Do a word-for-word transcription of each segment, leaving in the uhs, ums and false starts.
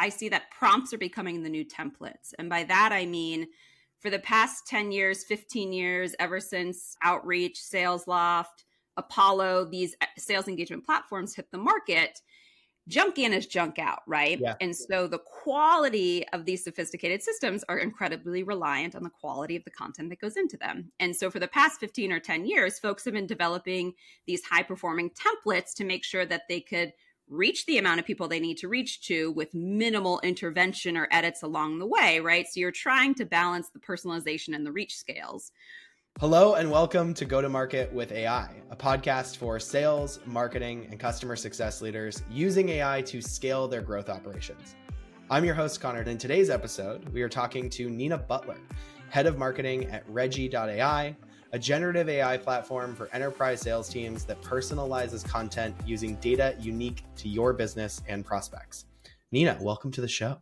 I see that prompts are becoming the new templates. And by that, I mean, for the past ten years, fifteen years, ever since Outreach, SalesLoft, Apollo, these sales engagement platforms hit the market, junk in is junk out, right? Yeah. And so the quality of these sophisticated systems are incredibly reliant on the quality of the content that goes into them. And so for the past fifteen or ten years, folks have been developing these high-performing templates to make sure that they could reach the amount of people they need to reach to with minimal intervention or edits along the way, right? So you're trying to balance the personalization and the reach scales. Hello and welcome to Go to Market with A I, a podcast for sales, marketing, and customer success leaders using A I to scale their growth operations. I'm your host, Connor, and in today's episode, we are talking to Nina Butler, head of marketing at Reggie dot A I, a generative A I platform for enterprise sales teams that personalizes content using data unique to your business and prospects. Nina, welcome to the show.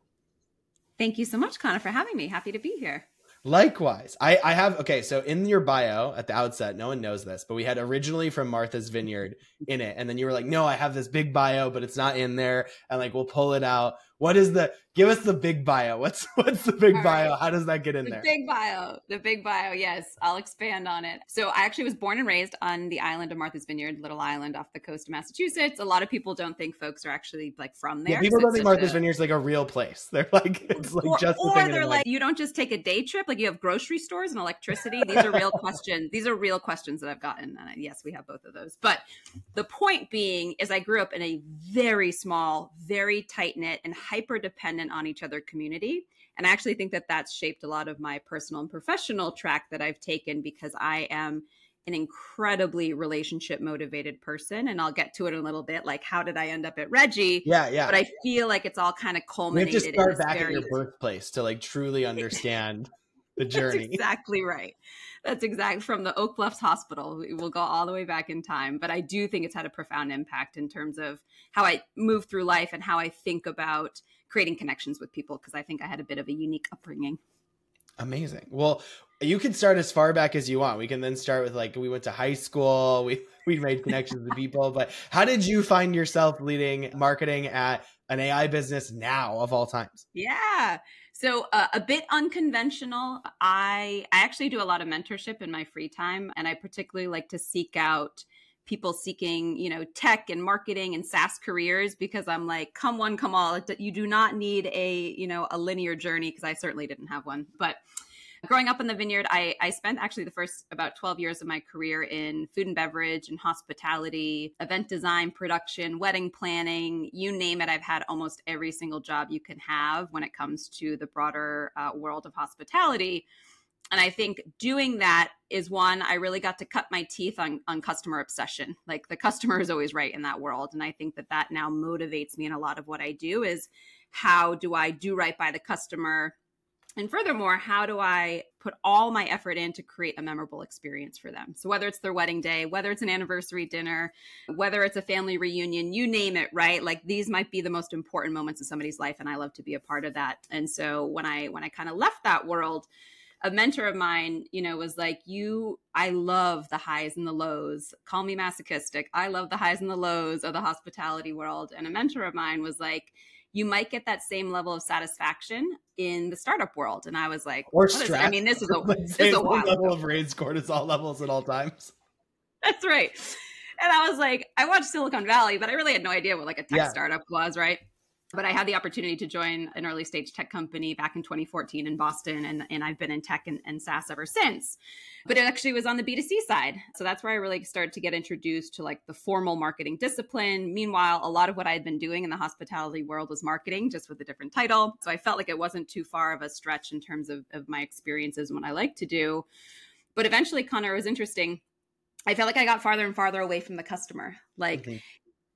Thank you so much, Connor, for having me. Happy to be here. Likewise. I, I have, okay, so in your bio at the outset, no one knows this, but we had originally from Martha's Vineyard in it. And then you were like, no, I have this big bio, but it's not in there. And like, we'll pull it out. What is the, give us the big bio. What's, what's the big All bio? right. How does that get in the there? The big bio, the big bio. Yes, I'll expand on it. So I actually was born and raised on the island of Martha's Vineyard, little island off the coast of Massachusetts. A lot of people don't think folks are actually like from there. Yeah, people so don't think Martha's a... Vineyard is like a real place. They're like, it's like or, just the or thing they're like, like, you don't just take a day trip. Like you have grocery stores and electricity. These are real questions. These are real questions that I've gotten. And I, yes, we have both of those. But the point being is I grew up in a very small, very tight knit and hyper dependent on each other community. And I actually think that that's shaped a lot of my personal and professional track that I've taken because I am an incredibly relationship motivated person. And I'll get to it in a little bit. Like, how did I end up at Reggie? Yeah, yeah. But I feel like it's all kind of culminated. We have to start back very... at your birthplace to like truly understand the journey. That's exactly right. That's exactly from the Oak Bluffs Hospital. We'll go all the way back in time. But I do think it's had a profound impact in terms of how I move through life and how I think about creating connections with people, because I think I had a bit of a unique upbringing. Amazing. Well, you can start as far back as you want. We can then start with like, we went to high school, we, we made connections with people, but how did you find yourself leading marketing at an A I business now of all times? Yeah. So uh, a bit unconventional. I, I actually do a lot of mentorship in my free time. And I particularly like to seek out people seeking, you know, tech and marketing and SaaS careers, because I'm like, come one, come all. You do not need a, you know, a linear journey, because I certainly didn't have one. But growing up in the vineyard, I, I spent actually the first about twelve years of my career in food and beverage and hospitality, event design, production, wedding planning, you name it. I've had almost every single job you can have when it comes to the broader uh, world of hospitality. And I think doing that is one, I really got to cut my teeth on, on customer obsession. Like the customer is always right in that world. And I think that that now motivates me in a lot of what I do is how do I do right by the customer? And furthermore, how do I put all my effort in to create a memorable experience for them? So whether it's their wedding day, whether it's an anniversary dinner, whether it's a family reunion, you name it, right? Like these might be the most important moments of somebody's life. And I love to be a part of that. And so when I, when I kind of left that world, a mentor of mine, you know, was like, you, I love the highs and the lows. Call me masochistic. I love the highs and the lows of the hospitality world. And a mentor of mine was like, you might get that same level of satisfaction in the startup world. And I was like, or stress. I mean, this is a, like this is a wild level of raised cortisol levels at all times. That's right. And I was like, I watched Silicon Valley, but I really had no idea what like a tech yeah. startup was, right? But I had the opportunity to join an early stage tech company back in twenty fourteen in Boston. And, and I've been in tech and, and SaaS ever since. But it actually was on the B two C side. So that's where I really started to get introduced to like the formal marketing discipline. Meanwhile, a lot of what I had been doing in the hospitality world was marketing, just with a different title. So I felt like it wasn't too far of a stretch in terms of, of my experiences and what I like to do. But eventually, Connor, it was interesting. I felt like I got farther and farther away from the customer. Like, mm-hmm.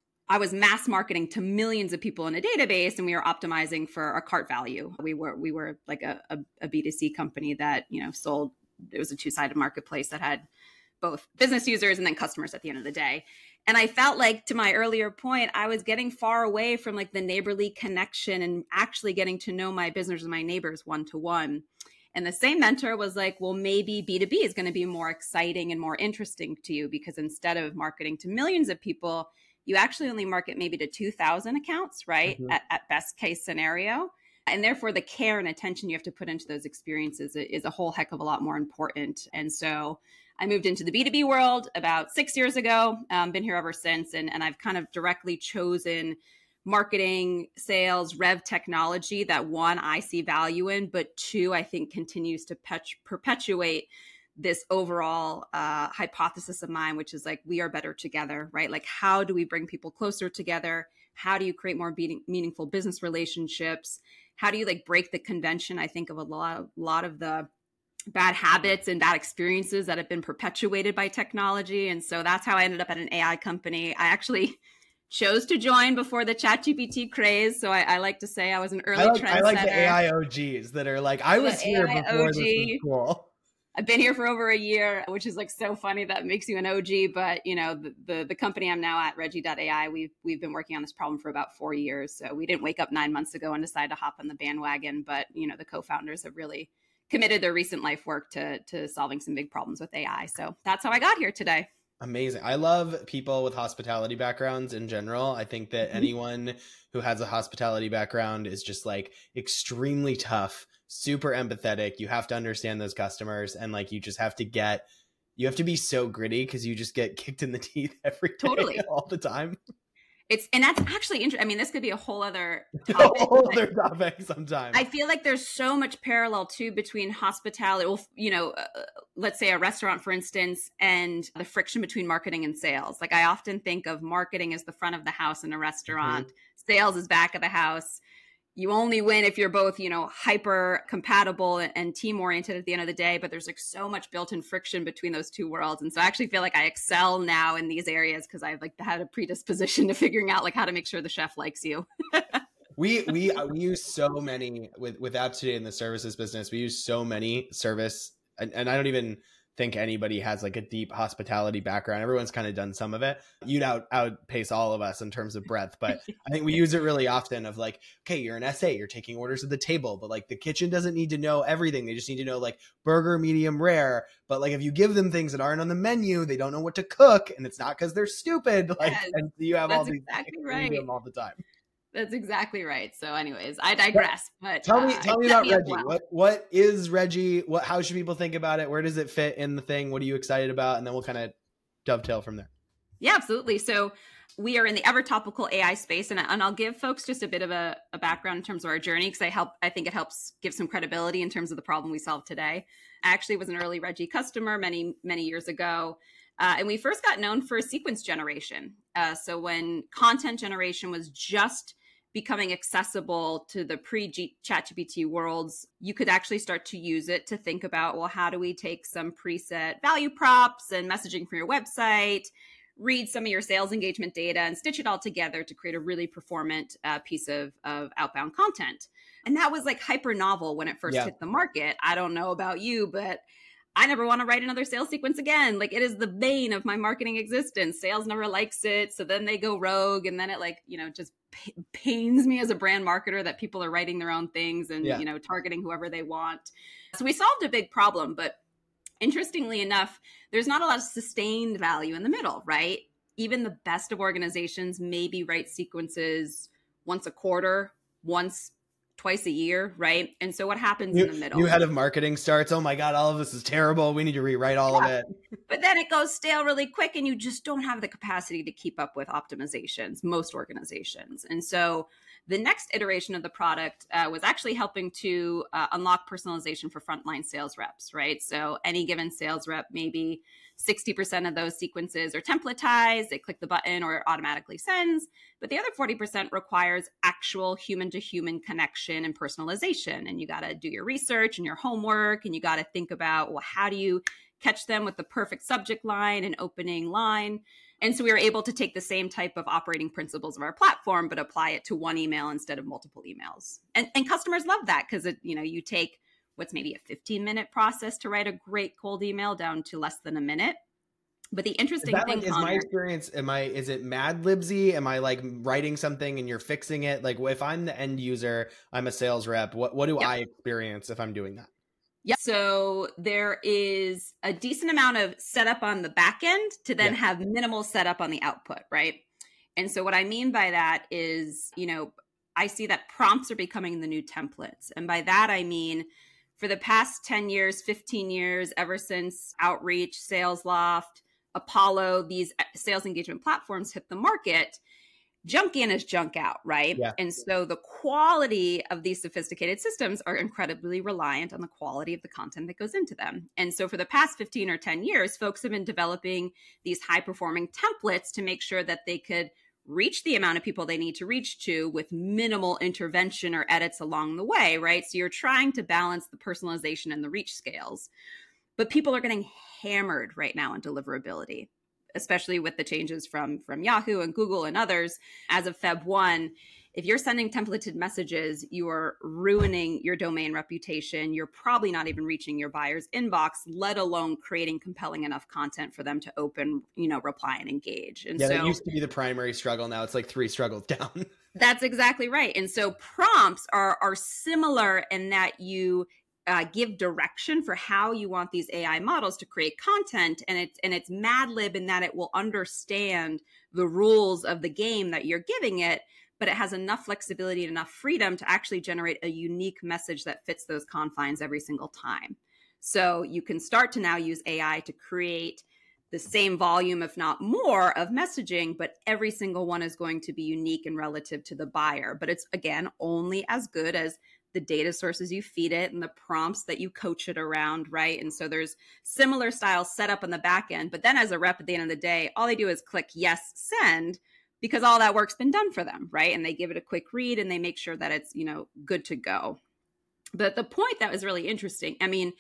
I was mass marketing to millions of people in a database, and we were optimizing for a cart value. We were we were like a, a, a B two C company that, you know, sold. It was a two-sided marketplace that had both business users and then customers at the end of the day. And I felt like, to my earlier point, I was getting far away from like the neighborly connection and actually getting to know my business and my neighbors one-to-one. And the same mentor was like, well, maybe B two B is going to be more exciting and more interesting to you, because instead of marketing to millions of people, you actually only market maybe to two thousand accounts, right? Mhm. At, at best case scenario. And therefore, the care and attention you have to put into those experiences is a whole heck of a lot more important. And so I moved into the B two B world about six years ago, um, been here ever since. And, and I've kind of directly chosen marketing, sales, rev technology that one, I see value in, but two, I think continues to pet- perpetuate this overall uh, hypothesis of mine, which is like, we are better together, right? Like, how do we bring people closer together? How do you create more be- meaningful business relationships? How do you like break the convention? I think of a lot, a lot of the bad habits and bad experiences that have been perpetuated by technology. And so that's how I ended up at an A I company. I actually chose to join before the ChatGPT craze. So I, I like to say I was an early I like, trendsetter. I like the A I O Gs that are like, I was The here A I before O G. this was cool. I've been here for over a year, which is like so funny that makes you an O G. But you know, the the, the company I'm now at, Reggie dot A I, we've we've been working on this problem for about four years. So we didn't wake up nine months ago and decide to hop on the bandwagon. But you know, the co-founders have really committed their recent life work to to solving some big problems with A I. So that's how I got here today. Amazing. I love people with hospitality backgrounds in general. I think that Mm-hmm. anyone who has a hospitality background is just like extremely tough, super empathetic. You have to understand those customers, and like you just have to get, you have to be so gritty because you just get kicked in the teeth every day, Totally. all the time. It's and that's actually interesting. I mean, this could be a whole other A topic. whole other topic sometime. I feel like there's so much parallel too between hospitality, well, you know, uh, let's say a restaurant, for instance, and the friction between marketing and sales. Like I often think of marketing as the front of the house in a restaurant, mm-hmm. sales is back of the house. You only win if you're both, you know, hyper compatible and team oriented at the end of the day. But there's like so much built in friction between those two worlds. And so I actually feel like I excel now in these areas because I've like had a predisposition to figuring out like how to make sure the chef likes you. we we we use so many with with Aptitude in the services business. We use so many service, and, and I don't even think anybody has like a deep hospitality background. Everyone's kind of done some of it. You'd out outpace all of us in terms of breadth, but I think we use it really often of like, okay, you're an S A, you're taking orders at the table, but like the kitchen doesn't need to know everything. They just need to know like burger, medium, rare. But like if you give them things that aren't on the menu, they don't know what to cook, and it's not because they're stupid. Like, yes, and you have all these exactly things right. you do them all the time. That's exactly right. So anyways, I digress. But tell me, uh, tell me about Reggie. Well. What what is Reggie? What how should people think about it? Where does it fit in the thing? What are you excited about? And then we'll kind of dovetail from there. Yeah, absolutely. So we are in the ever topical A I space, and, and I'll give folks just a bit of a, a background in terms of our journey because I help. I think it helps give some credibility in terms of the problem we solve today. I actually was an early Reggie customer many many years ago. Uh, and we first got known for sequence generation. Uh, so when content generation was just becoming accessible to the pre-ChatGPT worlds, you could actually start to use it to think about, well, how do we take some preset value props and messaging for your website, read some of your sales engagement data and stitch it all together to create a really performant uh, piece of, of outbound content. And that was like hyper novel when it first yeah. hit the market. I don't know about you, but I never want to write another sales sequence again. Like it is the bane of my marketing existence. Sales never likes it. So then they go rogue. And then it like, you know, just p- pains me as a brand marketer that people are writing their own things and, yeah. you know, targeting whoever they want. So we solved a big problem. But interestingly enough, there's not a lot of sustained value in the middle, right? Even the best of organizations maybe write sequences once a quarter, once twice a year, right? And so what happens new, in the middle? New head of marketing starts, oh my God, all of this is terrible. We need to rewrite all yeah. of it. But then it goes stale really quick and you just don't have the capacity to keep up with optimizations, most organizations. And so the next iteration of the product uh, was actually helping to uh, unlock personalization for frontline sales reps, right? So any given sales rep, maybe sixty percent of those sequences are templatized. They click the button or it automatically sends. But the other forty percent requires actual human-to-human connection and personalization. And you got to do your research and your homework. And you got to think about, well, how do you catch them with the perfect subject line and opening line? And so we were able to take the same type of operating principles of our platform, but apply it to one email instead of multiple emails. And, and customers love that because, you know, you take what's maybe a fifteen minute process to write a great cold email down to less than a minute. But the interesting is that thing like, is my experience, am I, is it Mad Libsy? Am I like writing something and you're fixing it? Like if I'm the end user, I'm a sales rep, what, what do yep. I experience if I'm doing that? Yeah. So there is a decent amount of setup on the back end to then yeah. have minimal setup on the output, right? And so what I mean by that is, you know, I see that prompts are becoming the new templates. And by that, I mean, for the past ten years, fifteen years, ever since Outreach, SalesLoft, Apollo, these sales engagement platforms hit the market, junk in is junk out, right? Yeah. And so the quality of these sophisticated systems are incredibly reliant on the quality of the content that goes into them. And so for the past fifteen or ten years, folks have been developing these high-performing templates to make sure that they could reach the amount of people they need to reach to with minimal intervention or edits along the way, right? So you're trying to balance the personalization and the reach scales. But people are getting hammered right now on deliverability, especially with the changes from, from Yahoo and Google and others. As of February first, if you're sending templated messages, you are ruining your domain reputation. You're probably not even reaching your buyer's inbox, let alone creating compelling enough content for them to open, you know, reply and engage. And yeah, so that used to be the primary struggle. Now it's like three struggles down. That's exactly right. And so prompts are, are similar in that you Uh, give direction for how you want these A I models to create content. And it's, and it's Mad Lib in that it will understand the rules of the game that you're giving it, but it has enough flexibility and enough freedom to actually generate a unique message that fits those confines every single time. So you can start to now use A I to create the same volume, if not more, of messaging, but every single one is going to be unique and relative to the buyer. But it's, again, only as good as the data sources you feed it and the prompts that you coach it around, right? And so there's similar styles set up on the back end. But then as a rep at the end of the day, all they do is click yes, send, because all that work's been done for them, right? And they give it a quick read and they make sure that it's, you know, good to go. But the point that was really interesting, I mean,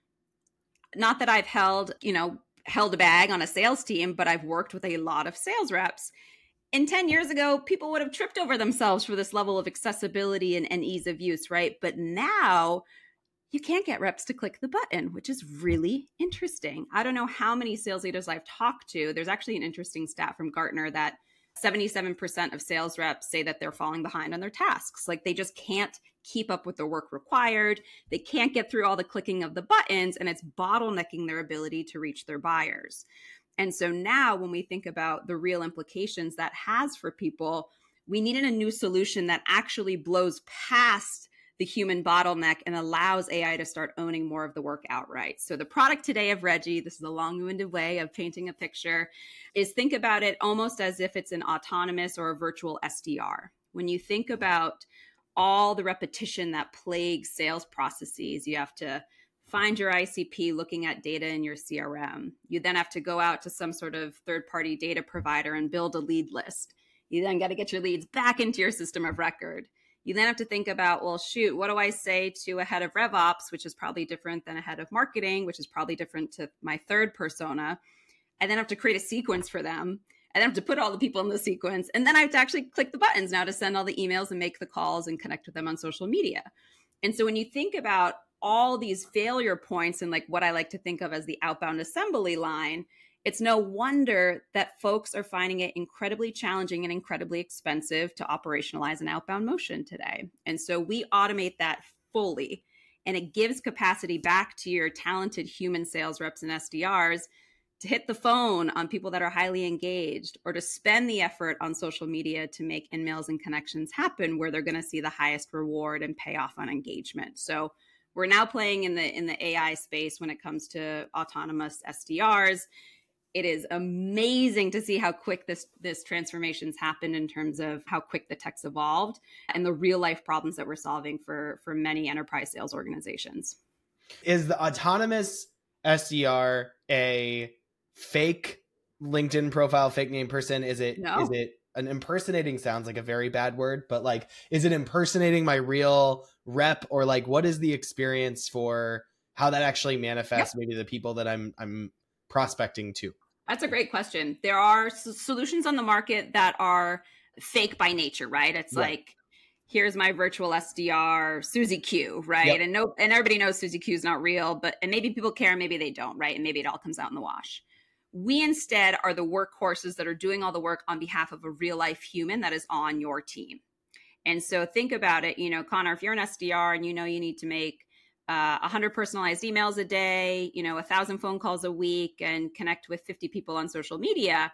not that I've held, you know, held a bag on a sales team, but I've worked with a lot of sales reps. And ten years ago, people would have tripped over themselves for this level of accessibility and, and ease of use, right? But now you can't get reps to click the button, which is really interesting. I don't know how many sales leaders I've talked to. There's actually an interesting stat from Gartner that seventy-seven percent of sales reps say that they're falling behind on their tasks. Like they just can't keep up with the work required. They can't get through all the clicking of the buttons, and it's bottlenecking their ability to reach their buyers. And so now when we think about the real implications that has for people, we needed a new solution that actually blows past the human bottleneck and allows A I to start owning more of the work outright. So the product today of Reggie, this is a long-winded way of painting a picture, is think about it almost as if it's an autonomous or a virtual S D R. When you think about all the repetition that plagues sales processes, you have to find your I C P looking at data in your C R M. You then have to go out to some sort of third-party data provider and build a lead list. You then got to get your leads back into your system of record. You then have to think about, well, shoot, what do I say to a head of RevOps, which is probably different than a head of marketing, which is probably different to my third persona. I then have to create a sequence for them. I then have to put all the people in the sequence. And then I have to actually click the buttons now to send all the emails and make the calls and connect with them on social media. And so when you think about all these failure points and like what I like to think of as the outbound assembly line, it's no wonder that folks are finding it incredibly challenging and incredibly expensive to operationalize an outbound motion today. And so we automate that fully, and it gives capacity back to your talented human sales reps and S D Rs to hit the phone on people that are highly engaged, or to spend the effort on social media to make in-mails and connections happen where they're going to see the highest reward and payoff on engagement. So we're now playing in the in the A I space when it comes to autonomous S D Rs. It is amazing to see how quick this this transformation's happened in terms of how quick the tech's evolved and the real life problems that we're solving for, for many enterprise sales organizations. Is the autonomous S D R a fake LinkedIn profile, fake name person? Is it, No. is it an impersonating sounds like a very bad word, but like, is it impersonating my real rep, or like, what is the experience for how that actually manifests? Yep. Maybe the people that I'm, I'm prospecting to? That's a great question. There are s- solutions on the market that are fake by nature, right? It's yeah. like, here's my virtual S D R, Susie Q, right? Yep. And no, and everybody knows Susie Q is not real, but and maybe people care, maybe they don't, right? And maybe it all comes out in the wash. We instead are the workhorses that are doing all the work on behalf of a real life human that is on your team. And so think about it, you know, Connor, if you're an S D R and you know you need to make uh, one hundred personalized emails a day, you know, one thousand phone calls a week, and connect with fifty people on social media,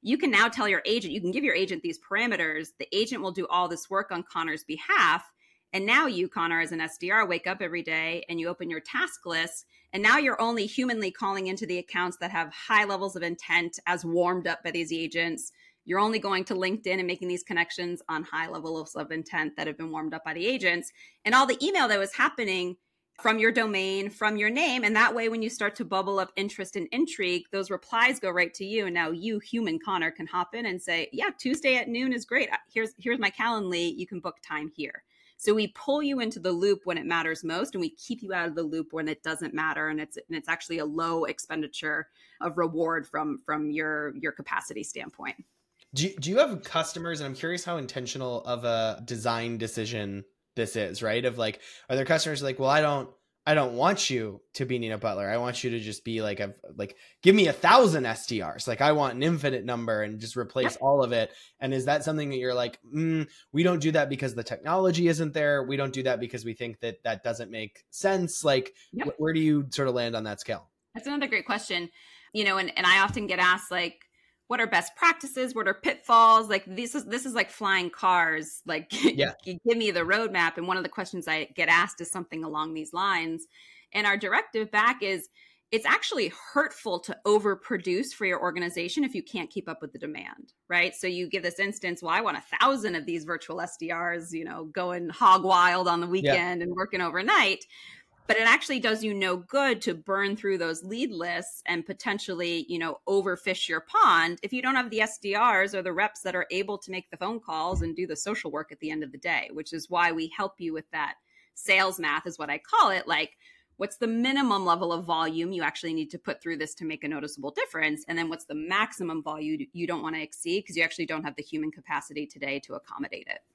you can now tell your agent, you can give your agent these parameters. The agent will do all this work on Connor's behalf. And now you, Connor, as an S D R, wake up every day and you open your task list. And now you're only humanly calling into the accounts that have high levels of intent as warmed up by these agents. You're only going to LinkedIn and making these connections on high levels of intent that have been warmed up by the agents. And all the email that was happening from your domain, from your name. And that way, when you start to bubble up interest and intrigue, those replies go right to you. And now you, human Connor, can hop in and say, yeah, Tuesday at noon is great. Here's, here's my Calendly. You can book time here. So we pull you into the loop when it matters most, and we keep you out of the loop when it doesn't matter. And it's and it's actually a low expenditure of reward from, from your, your capacity standpoint. Do you, do you have customers, and I'm curious how intentional of a design decision this is, right? Of like, are there customers like, well, I don't, I don't want you to be Nina Butler. I want you to just be like, a, like, give me a thousand S D Rs. Like I want an infinite number and just replace yep. all of it. And is that something that you're like, mm, we don't do that because the technology isn't there. We don't do that because we think that that doesn't make sense. Like yep. wh- where do you sort of land on that scale? That's another great question. You know, and, and I often get asked like, what are best practices? What are pitfalls? Like this is this is like flying cars. Like yeah. you give me the roadmap. And one of the questions I get asked is something along these lines. And our directive back is it's actually hurtful to overproduce for your organization if you can't keep up with the demand, right? So you give this instance, well, I want a thousand of these virtual S D Rs, you know, going hog wild on the weekend yeah. and working overnight. But it actually does you no good to burn through those lead lists and potentially, you know, overfish your pond if you don't have the S D Rs or the reps that are able to make the phone calls and do the social work at the end of the day, which is why we help you with that sales math is what I call it. Like, what's the minimum level of volume you actually need to put through this to make a noticeable difference? And then what's the maximum volume you don't want to exceed because you actually don't have the human capacity today to accommodate it.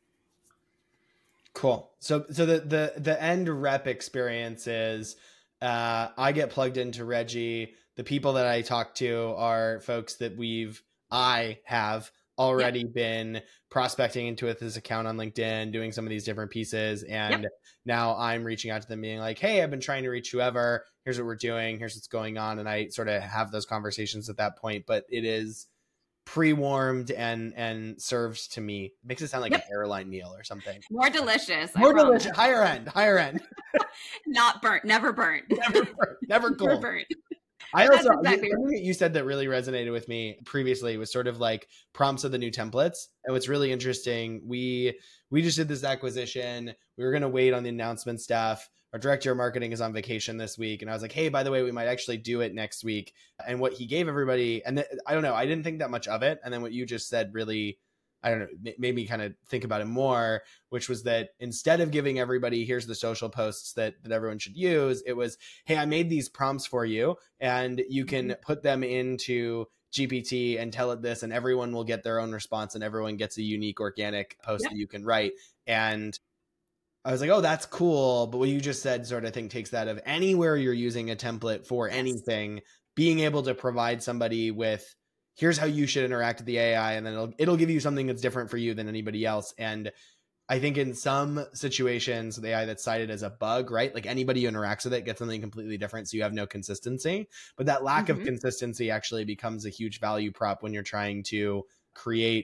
Cool. So, so the, the, the end rep experience is, uh, I get plugged into Reggie. The people that I talk to are folks that we've, I have already yep. been prospecting into with his account on LinkedIn, doing some of these different pieces. And yep. now I'm reaching out to them being like, hey, I've been trying to reach whoever, here's what we're doing. Here's what's going on. And I sort of have those conversations at that point, but it is pre-warmed and and served to me. It makes it sound like yep. an airline meal or something. More delicious. More delicious. Higher end. Higher end. Not burnt. Never burnt. Never burnt. Never cold. Never burnt. I also exactly something that you said that really resonated with me previously was sort of like prompts of the new templates. And what's really interesting, we we just did this acquisition. We were going to wait on the announcement stuff. Our director of marketing is on vacation this week. And I was like, hey, by the way, we might actually do it next week. And what he gave everybody, and th- I don't know, I didn't think that much of it. And then what you just said really, I don't know, made me kind of think about it more, which was that instead of giving everybody, here's the social posts that, that everyone should use, it was, hey, I made these prompts for you and you can put them into G P T and tell it this and everyone will get their own response and everyone gets a unique organic post yep. that you can write. And I was like, oh, that's cool. But what you just said sort of, I think, takes that of anywhere you're using a template for yes. anything, being able to provide somebody with, here's how you should interact with the A I. And then it'll, it'll give you something that's different for you than anybody else. And I think in some situations, the A I that's cited as a bug, right? Like anybody who interacts with it gets something completely different. So you have no consistency. But that lack mm-hmm. of consistency actually becomes a huge value prop when you're trying to create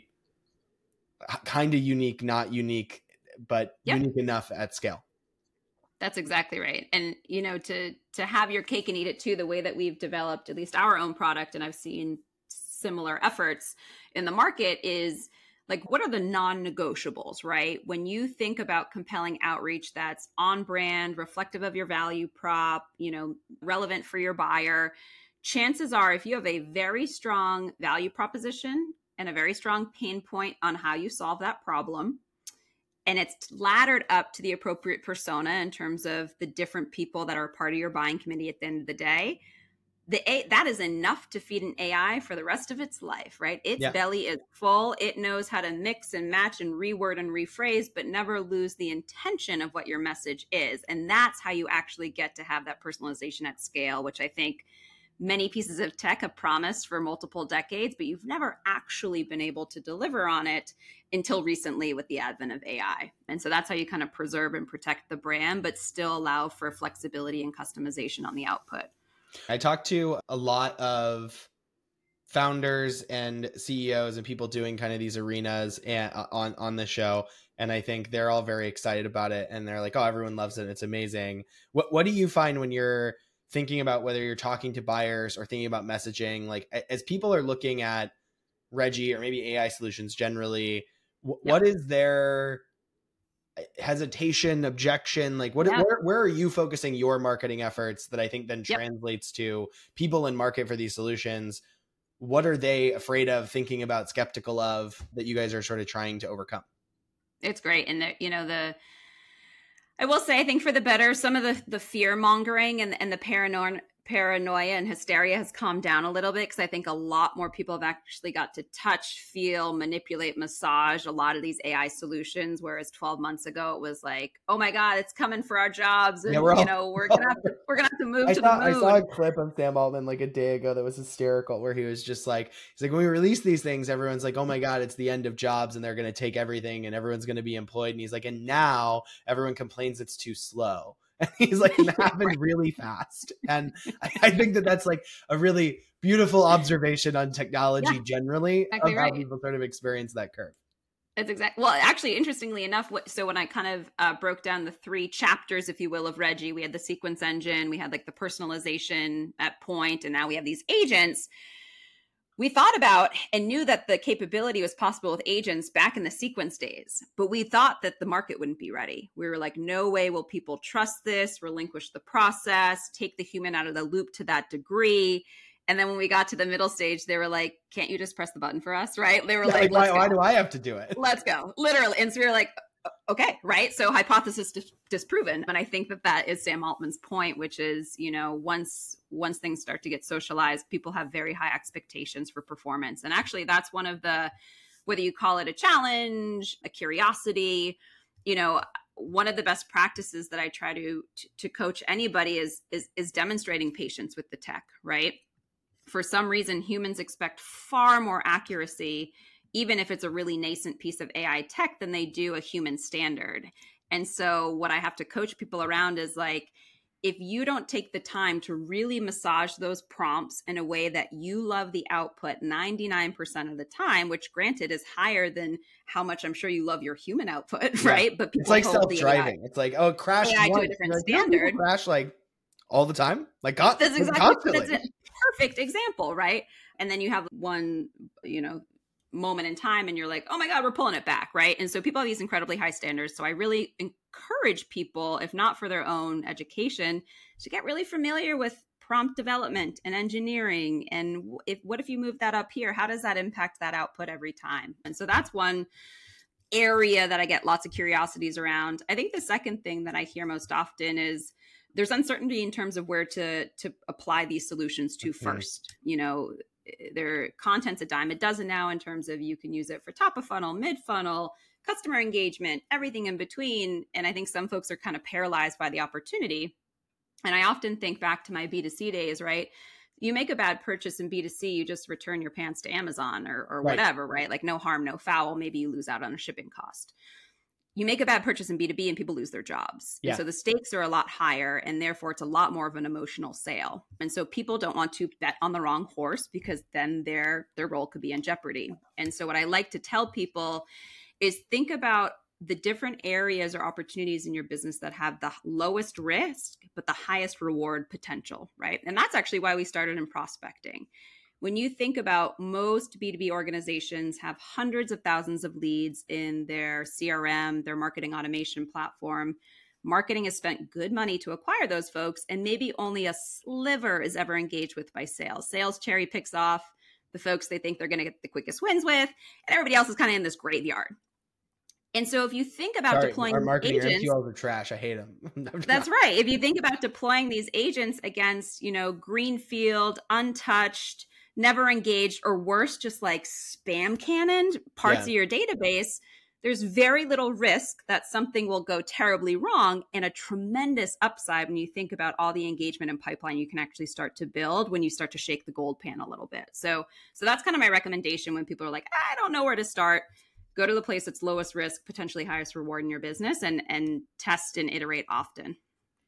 kind of unique, not unique, but yep. unique enough at scale. That's exactly right. And, you know, to, to have your cake and eat it too, the way that we've developed at least our own product, and I've seen similar efforts in the market is like, what are the non-negotiables, right? When you think about compelling outreach that's on brand, reflective of your value prop, you know, relevant for your buyer, chances are if you have a very strong value proposition and a very strong pain point on how you solve that problem, and it's laddered up to the appropriate persona in terms of the different people that are part of your buying committee at the end of the day, the A, that is enough to feed an A I for the rest of its life, right? Its yeah. belly is full. It knows how to mix and match and reword and rephrase, but never lose the intention of what your message is. And that's how you actually get to have that personalization at scale, which I think many pieces of tech have promised for multiple decades, but you've never actually been able to deliver on it until recently with the advent of A I. And so that's how you kind of preserve and protect the brand, but still allow for flexibility and customization on the output. I talked to a lot of founders and C E Os and people doing kind of these arenas and uh, on, on the show. And I think they're all very excited about it. And they're like, oh, everyone loves it. It's amazing. What, what do you find when you're thinking about whether you're talking to buyers or thinking about messaging, like as people are looking at Reggie or maybe A I solutions generally, w- Yep. what is their hesitation, objection? Like what, Yeah. where, where are you focusing your marketing efforts that I think then Yep. translates to people in market for these solutions? What are they afraid of, thinking about, skeptical of, that you guys are sort of trying to overcome? It's great. And the, you know, the, I will say, I think for the better, some of the, the fear mongering and, and the paranoia, paranoia and hysteria has calmed down a little bit, because I think a lot more people have actually got to touch, feel, manipulate, massage a lot of these A I solutions. Whereas twelve months ago, it was like, oh my God, it's coming for our jobs. And, Yeah, we're all- you know, we're going to have to, we're going to have to move I to saw, the I moon. saw a clip of Sam Altman like a day ago that was hysterical, where he was just like, he's like, when we release these things, everyone's like, oh my God, it's the end of jobs and they're going to take everything and everyone's going to be employed. And he's like, and now everyone complains it's too slow. And he's like, it happened Right. really fast. And I, I think that that's like a really beautiful observation on technology Yeah, generally, exactly of how right. people sort of experience that curve. That's exactly. Well, actually, interestingly enough, what, so when I kind of uh, broke down the three chapters, if you will, of Reggie, we had the sequence engine, we had like the personalization at point, and now we have these agents. We thought about and knew that the capability was possible with agents back in the sequence days, but we thought that the market wouldn't be ready. We were like, no way will people trust this, relinquish the process, take the human out of the loop to that degree. And then when we got to the middle stage, they were like, can't you just press the button for us? Right? They were Yeah, like, like, why, let's why go. do I have to do it? Let's go. Literally. And so we were like, okay, right? So hypothesis dis- disproven. And I think that that is Sam Altman's point, which is, you know, once once things start to get socialized, people have very high expectations for performance. And actually, that's one of the, whether you call it a challenge, a curiosity, you know, one of the best practices that I try to to, to coach anybody is, is is demonstrating patience with the tech, right? For some reason, humans expect far more accuracy, even if it's a really nascent piece of A I tech, than they do a human standard. And so what I have to coach people around is like, if you don't take the time to really massage those prompts in a way that you love the output ninety-nine percent of the time, which granted is higher than how much I'm sure you love your human output, Yeah. right? But people It's like hold the self-driving. It's like, oh, it crashed A I to once. a different Like, you know, people standard. crash like all the time, like, con- That's like exactly constantly. that's a perfect example, right? And then you have one, you know, moment in time and you're like, oh my God, we're pulling it back, right? And so people have these incredibly high standards. So I really encourage people, if not for their own education, to get really familiar with prompt development and engineering. And if what if you move that up here? How does that impact that output every time? And so that's one area that I get lots of curiosities around. I think the second thing that I hear most often is there's uncertainty in terms of where to to apply these solutions to Mm-hmm. first. You know, their content's a dime a dozen now in terms of you can use it for top of funnel, mid funnel, customer engagement, everything in between. And I think some folks are kind of paralyzed by the opportunity. And I often think back to my B two C days, right? You make a bad purchase in B two C, you just return your pants to Amazon or, or Right. whatever, right? Like no harm, no foul. Maybe you lose out on a shipping cost. You make a bad purchase in B two B and people lose their jobs. Yeah. And so the stakes are a lot higher and therefore it's a lot more of an emotional sale. And so people don't want to bet on the wrong horse because then their their role could be in jeopardy. And so what I like to tell people is think about the different areas or opportunities in your business that have the lowest risk, but the highest reward potential, right? And that's actually why we started in prospecting. When you think about most B two B organizations have hundreds of thousands of leads in their C R M, their marketing automation platform. Marketing has spent good money to acquire those folks, and maybe only a sliver is ever engaged with by sales. Sales cherry picks off the folks they think they're going to get the quickest wins with, and everybody else is kind of in this graveyard. And so if you think about Sorry, deploying our marketing agents, M Q Ls are trash. I hate them. that's right. If you think about deploying these agents against, you know, greenfield, untouched, never engaged, or worse, just like spam cannoned parts Yeah. of your database, there's very little risk that something will go terribly wrong and a tremendous upside when you think about all the engagement and pipeline you can actually start to build when you start to shake the gold pan a little bit. So, so that's kind of my recommendation when people are like, I don't know where to start. Go to the place that's lowest risk, potentially highest reward in your business, and and test and iterate often.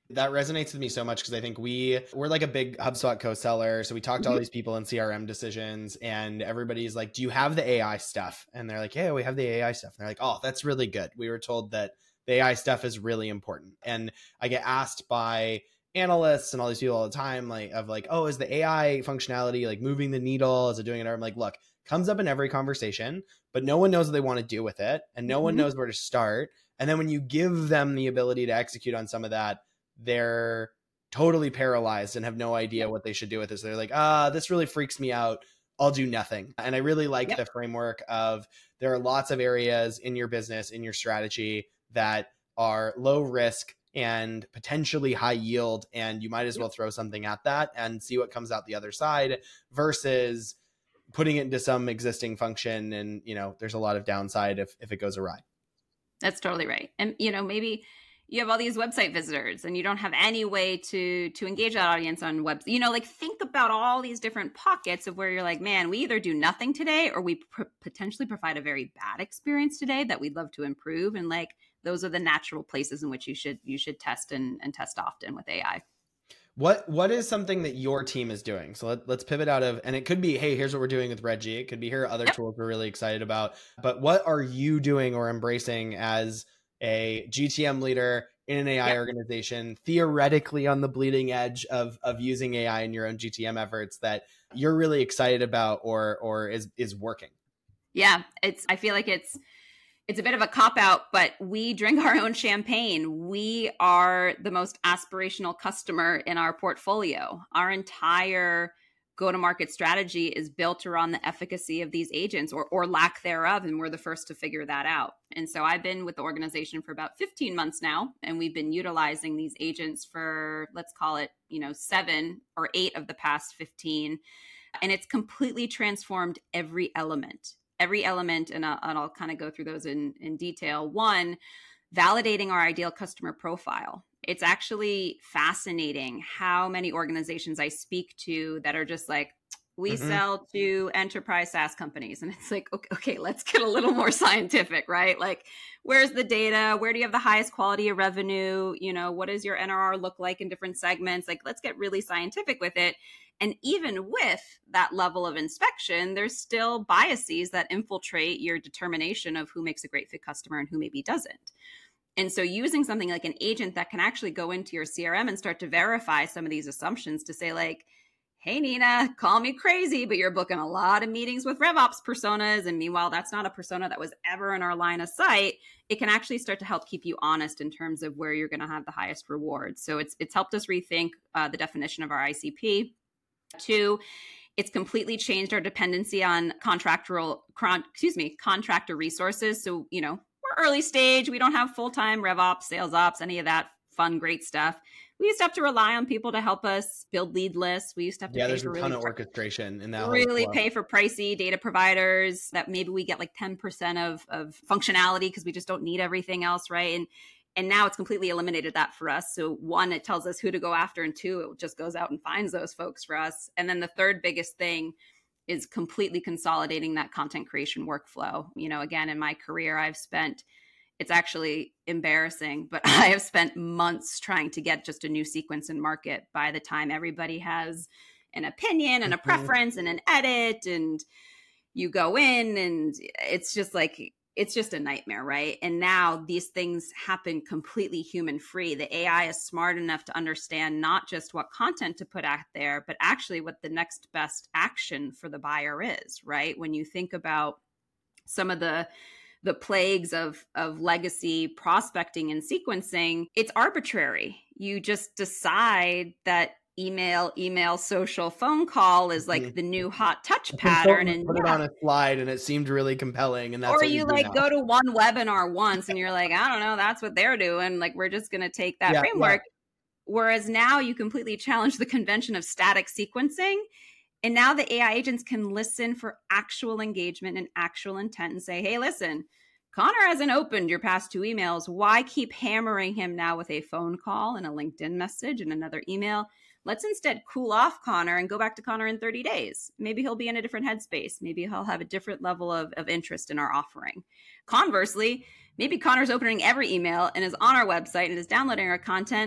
That resonates with me so much because I think we, we're like a big HubSpot co-seller. So we talk to all these people in C R M decisions and everybody's like, do you have the A I stuff? And they're like, yeah, we have the A I stuff. And they're like, oh, that's really good. We were told that the A I stuff is really important. And I get asked by analysts and all these people all the time, like of like, oh, is the A I functionality like moving the needle? Is it doing it? I'm like, look, comes up in every conversation, but no one knows what they want to do with it. And no mm-hmm. one knows where to start. And then when you give them the ability to execute on some of that, they're totally paralyzed and have no idea what they should do with this. They're like, ah, this really freaks me out. I'll do nothing. And I really like yep. the framework of there are lots of areas in your business, in your strategy that are low risk and potentially high yield. And you might as well throw something at that and see what comes out the other side versus putting it into some existing function. And, you know, there's a lot of downside if, if it goes awry. That's totally right. And, you know, maybe you have all these website visitors and you don't have any way to to engage that audience on web. You know, like think about all these different pockets of where you're like, man, we either do nothing today or we pr- potentially provide a very bad experience today that we'd love to improve. And like, those are the natural places in which you should you should test and, and test often with A I. What what is something that your team is doing? So let, let's pivot out of, and it could be, hey, here's what we're doing with Reggie. It could be here are other yep. tools we're really excited about. But what are you doing or embracing as a G T M leader in an A I yep. organization, theoretically on the bleeding edge of of using A I in your own G T M efforts that you're really excited about or or is is working? Yeah, it's I feel like it's It's a bit of a cop-out, but we drink our own champagne. We are the most aspirational customer in our portfolio. Our entire go-to-market strategy is built around the efficacy of these agents or, or lack thereof, and we're the first to figure that out. And so I've been with the organization for about fifteen months now, and we've been utilizing these agents for, let's call it, you know, seven or eight of the past fifteen. And it's completely transformed every element. Every element, and I'll, and I'll kind of go through those in, in detail. One, validating our ideal customer profile. It's actually fascinating how many organizations I speak to that are just like, we mm-hmm. sell to enterprise SaaS companies. And it's like, okay, okay, let's get a little more scientific, right? Like, where's the data? Where do you have the highest quality of revenue? You know, what does your N R R look like in different segments? Like, let's get really scientific with it. And even with that level of inspection, there's still biases that infiltrate your determination of who makes a great fit customer and who maybe doesn't. And so using something like an agent that can actually go into your C R M and start to verify some of these assumptions to say like, hey, Nina, call me crazy, but you're booking a lot of meetings with RevOps personas. And meanwhile, that's not a persona that was ever in our line of sight. It can actually start to help keep you honest in terms of where you're going to have the highest reward. So it's it's helped us rethink uh, the definition of our I C P. Two, it's completely changed our dependency on contractual, con, excuse me, contractor resources. So, you know, we're early stage. We don't have full-time RevOps, sales ops, any of that fun, great stuff. We used to have to rely on people to help us build lead lists. We used to have to yeah, pay there's for a really ton of orchestration in that. Really pay for pricey data providers that maybe we get like ten percent of, of functionality because we just don't need everything else, right? And And now it's completely eliminated that for us. So one, it tells us who to go after. And two, it just goes out and finds those folks for us. And then the third biggest thing is completely consolidating that content creation workflow. You know, again, in my career, I've spent, it's actually embarrassing, but I have spent months trying to get just a new sequence in market by the time everybody has an opinion and a mm-hmm. preference and an edit. And you go in and it's just like, it's just a nightmare, right? And now these things happen completely human free. The A I is smart enough to understand not just what content to put out there, but actually what the next best action for the buyer is, right? When you think about some of the the plagues of, of legacy prospecting and sequencing, it's arbitrary. You just decide that email, email, social, phone call is like mm-hmm. the new hot touch pattern. And put yeah. it on a slide and it seemed really compelling. And that's or what you like now. Go to one webinar once and you're like, I don't know, that's what they're doing. Like, we're just going to take that yeah, framework. Yeah. Whereas now you completely challenge the convention of static sequencing. And now the A I agents can listen for actual engagement and actual intent and say, hey, listen, Connor hasn't opened your past two emails. Why keep hammering him now with a phone call and a LinkedIn message and another email? Let's instead cool off Connor and go back to Connor in thirty days. Maybe he'll be in a different headspace. Maybe he'll have a different level of, of interest in our offering. Conversely, maybe Connor's opening every email and is on our website and is downloading our content.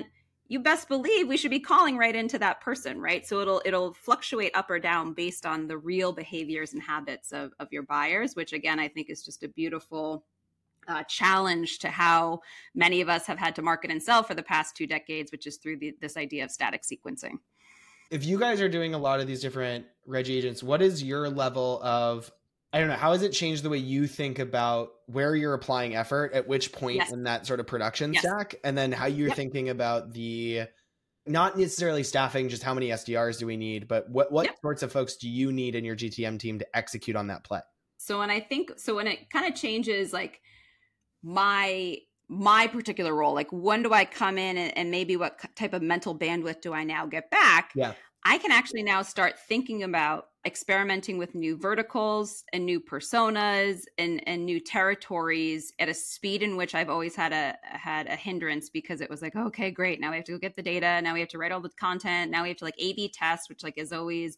you best believe we should be calling right into that person, right? So it'll it'll fluctuate up or down based on the real behaviors and habits of, of your buyers, which again, I think is just a beautiful uh, challenge to how many of us have had to market and sell for the past two decades, which is through the, this idea of static sequencing. If you guys are doing a lot of these different Reggie agents, what is your level of, I don't know, how has it changed the way you think about where you're applying effort at which point yes. in that sort of production yes. stack? And then how you're yep. thinking about the, not necessarily staffing, just how many S D Rs do we need, but what, what yep. sorts of folks do you need in your G T M team to execute on that play? So when I think, so when it kind of changes like my, my particular role, like when do I come in and, and maybe what type of mental bandwidth do I now get back? Yeah. I can actually now start thinking about experimenting with new verticals and new personas and, and new territories at a speed in which I've always had a had a hindrance, because it was like, okay, great. Now we have to go get the data. Now we have to write all the content. Now we have to like A B test, which like is always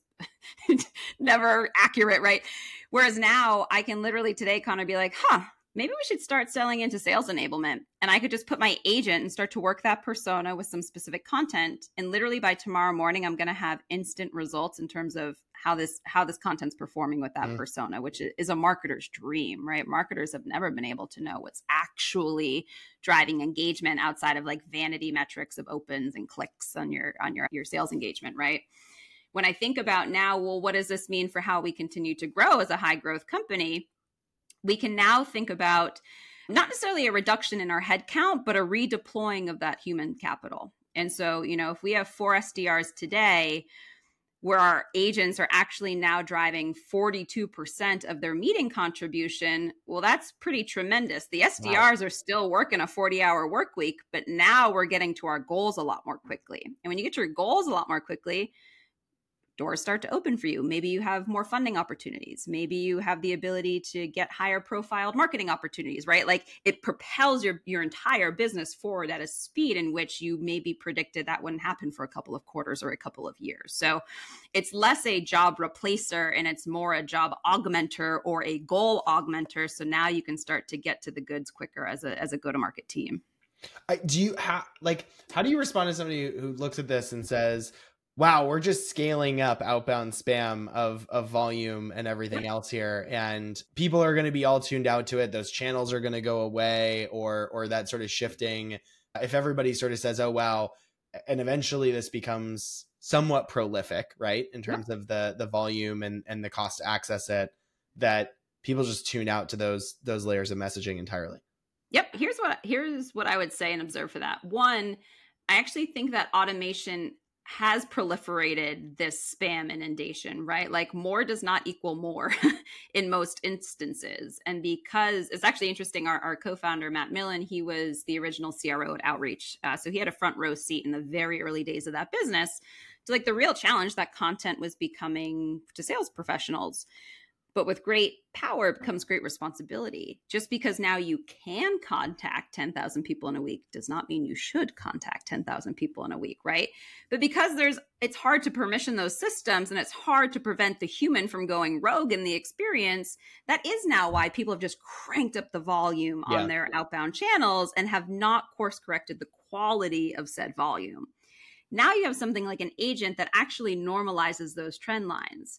never accurate, right? Whereas now I can literally today kind of be like, huh, maybe we should start selling into sales enablement. And I could just put my agent and start to work that persona with some specific content. And literally by tomorrow morning, I'm going to have instant results in terms of how this how this content's performing with that mm. persona, which is a marketer's dream, right? Marketers have never been able to know what's actually driving engagement outside of like vanity metrics of opens and clicks on your on your, your sales engagement, right? When I think about now, well, what does this mean for how we continue to grow as a high growth company? We can now think about not necessarily a reduction in our headcount, but a redeploying of that human capital. And so, you know, if we have four S D Rs today, where our agents are actually now driving forty-two percent of their meeting contribution, well, that's pretty tremendous. The S D Rs wow. are still working a forty-hour work week, but now we're getting to our goals a lot more quickly. And when you get to your goals a lot more quickly, doors start to open for you. Maybe you have more funding opportunities. Maybe you have the ability to get higher profiled marketing opportunities, right? Like it propels your, your entire business forward at a speed in which you maybe predicted that wouldn't happen for a couple of quarters or a couple of years. So it's less a job replacer and it's more a job augmenter or a goal augmenter. So now you can start to get to the goods quicker as a, as a go-to-market team. I, do you have like, how do you respond to somebody who looks at this and says, wow, we're just scaling up outbound spam of, of volume and everything else here. And people are going to be all tuned out to it. Those channels are going to go away, or, or that sort of shifting. If everybody sort of says, oh, wow. And eventually this becomes somewhat prolific, right? In terms yep. of the, the volume and, and the cost to access it, that people just tune out to those, those layers of messaging entirely. Yep. Here's what, here's what I would say and observe for that. One, I actually think that automation has proliferated this spam inundation, right? Like more does not equal more in most instances. And because it's actually interesting, our, our co-founder, Matt Millen, he was the original C R O at Outreach. Uh, so he had a front row seat in the very early days of that business to like the real challenge that content was becoming to sales professionals. But with great power comes great responsibility. Just because now you can contact ten thousand people in a week does not mean you should contact ten thousand people in a week, right? But because there's, it's hard to permission those systems and it's hard to prevent the human from going rogue in the experience, that is now why people have just cranked up the volume on yeah. their outbound channels and have not course corrected the quality of said volume. Now you have something like an agent that actually normalizes those trend lines.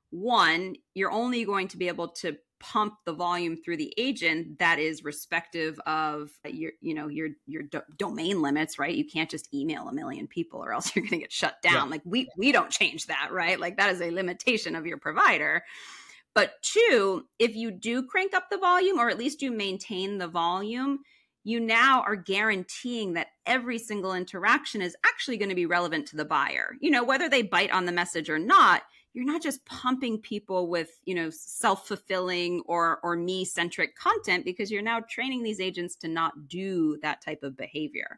One, you're only going to be able to pump the volume through the agent that is respective of your, you know, your your do- domain limits, right? You can't just email a million people or else you're going to get shut down. Yeah. Like we we don't change that, right? Like that is a limitation of your provider. But two, if you do crank up the volume, or at least you maintain the volume, you now are guaranteeing that every single interaction is actually going to be relevant to the buyer. You know, whether they bite on the message or not, you're not just pumping people with, you know, self-fulfilling or or me-centric content, because you're now training these agents to not do that type of behavior.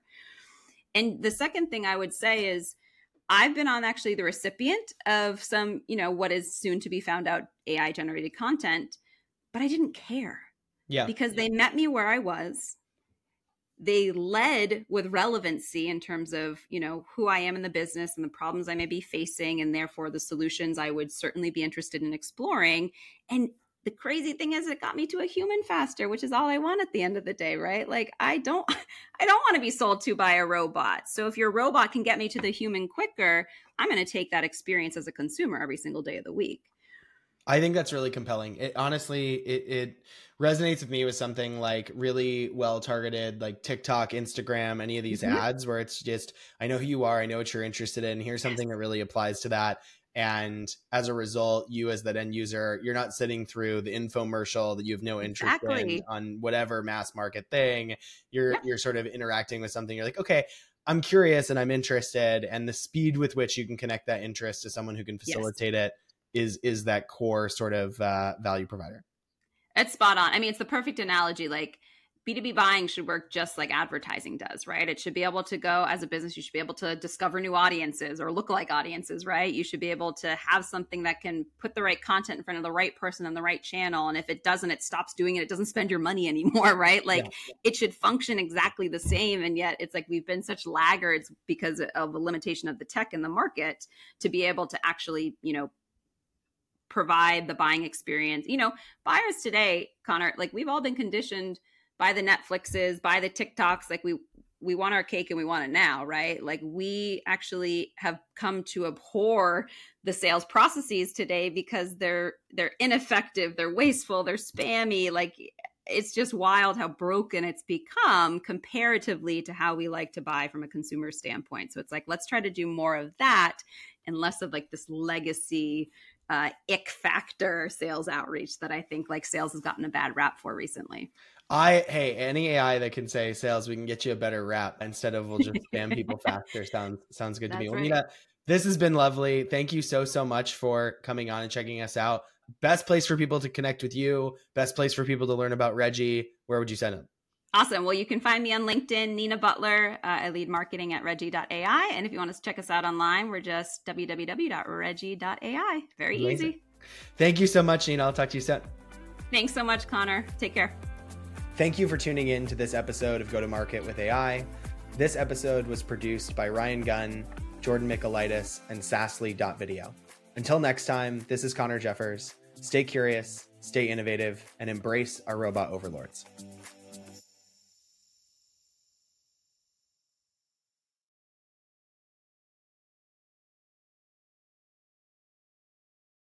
And the second thing I would say is I've been on actually the recipient of some, you know, what is soon to be found out A I-generated content, but I didn't care. Yeah. Because they met me where I was. They led with relevancy in terms of, you know, who I am in the business and the problems I may be facing, and therefore the solutions I would certainly be interested in exploring. And the crazy thing is it got me to a human faster, which is all I want at the end of the day, right? Like I don't, I don't want to be sold to by a robot. So if your robot can get me to the human quicker, I'm going to take that experience as a consumer every single day of the week. I think that's really compelling. It honestly, it, it resonates with me with something like really well targeted, like TikTok, Instagram, any of these mm-hmm. ads where it's just, I know who you are. I know what you're interested in. Here's something that really applies to that. And as a result, you as that end user, you're not sitting through the infomercial that you have no interest exactly. in on whatever mass market thing. You're yeah. you're sort of interacting with something. You're like, okay, I'm curious and I'm interested. And the speed with which you can connect that interest to someone who can facilitate yes. it is is that core sort of uh, value provider. It's spot on. I mean, it's the perfect analogy. Like B two B buying should work just like advertising does, right? It should be able to go as a business. You should be able to discover new audiences or lookalike audiences, right? You should be able to have something that can put the right content in front of the right person on the right channel. And if it doesn't, it stops doing it. It doesn't spend your money anymore, right? Like yeah. it should function exactly the same. And yet it's like we've been such laggards because of the limitation of the tech in the market to be able to actually, you know, provide the buying experience. You know, buyers today, Connor, like we've all been conditioned by the Netflixes, by the TikToks, like we we want our cake and we want it now, right? Like we actually have come to abhor the sales processes today because they're they're ineffective, they're wasteful, they're spammy. Like it's just wild how broken it's become comparatively to how we like to buy from a consumer standpoint. So it's like, let's try to do more of that and less of like this legacy uh, ick factor sales outreach that I think like sales has gotten a bad rap for recently. I, hey, any A I that can say sales, we can get you a better rap instead of we'll just spam people faster sounds, sounds good to That's me. Right. Well, Meena, this has been lovely. Thank you so, so much for coming on and checking us out. Best place for people to connect with you, best place for people to learn about Reggie. Where would you send them? Awesome. Well, you can find me on LinkedIn, Nina Butler. Uh, I lead marketing at Reggie dot A I. And if you want to check us out online, we're just w w w dot reggie dot A I. Very Amazing. Easy. Thank you so much, Nina. I'll talk to you soon. Thanks so much, Connor. Take care. Thank you for tuning in to this episode of Go to Market with A I. This episode was produced by Ryan Gunn, Jordan Michaelitis, and Sassly dot video. Until next time, this is Connor Jeffers. Stay curious, stay innovative, and embrace our robot overlords.